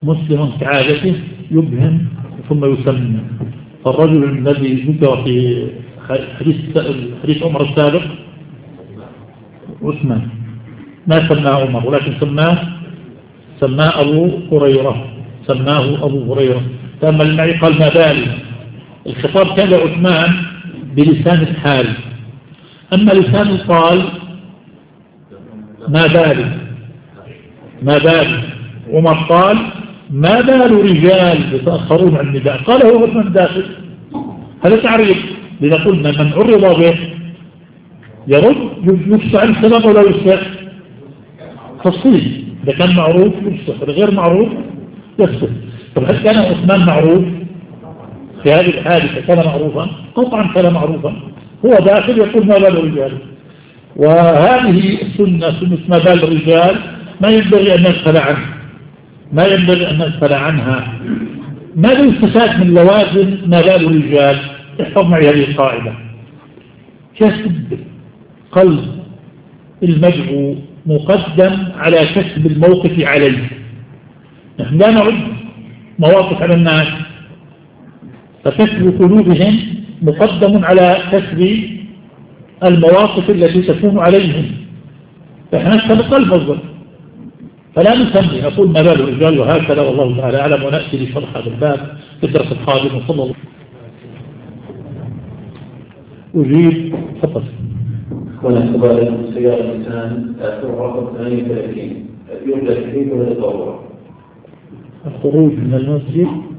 مسلم كعادته يبهم ثم يسمى. فالرجل الذي ذكر في حديث عمر السابق عثمان ما سماه عمر، ولكن سماه أبو هريرة، سماه أبو هريرة. فأما المعي قال ما بالي، الخطاب كان لعثمان بلسان الحال. أما لسان القال ما بالي عمر قال ما بال رجال يتأخرون عن النداء، قال هو عثمان داخل. هذا تعريف. لنقول من عرض به يرد يفسع السبب ولا يفسع تفصيل. إذا كان معروف يفسع، غير معروف يفسع. طب هل كان عثمان معروف في هذه الحادثة؟ كان معروفا قطعا، كان معروفا. هو داخل يقول ما بال الرجال. وهذه سنة ما بال الرجال ما ينبغي أن نغفل عنه، ما ينبغي أن نغفل عنها. ماذا يستفاد من لوازم ما بال الرجال؟ احفظ معي هذه القاعدة: كسب قلب المدعو مقدم على كسب الموقف عليه. نحن لا نعد مواقف على الناس، فكسب قلوبهم مقدم على كسب المواقف التي تكون عليهم. فإحنا نكسب القلب أفضل، فلا نسمي نقول ما بال الرجال وهكذا، والله تعالى أعلم. ونأتي لشرح هذا الباب في الدرس القادم. وصلى الله. أجيب فقط. ونحن سيارة الإنسان تأثير رقم 38 يرجى تحريك ولا تطور. الخروج من المسجد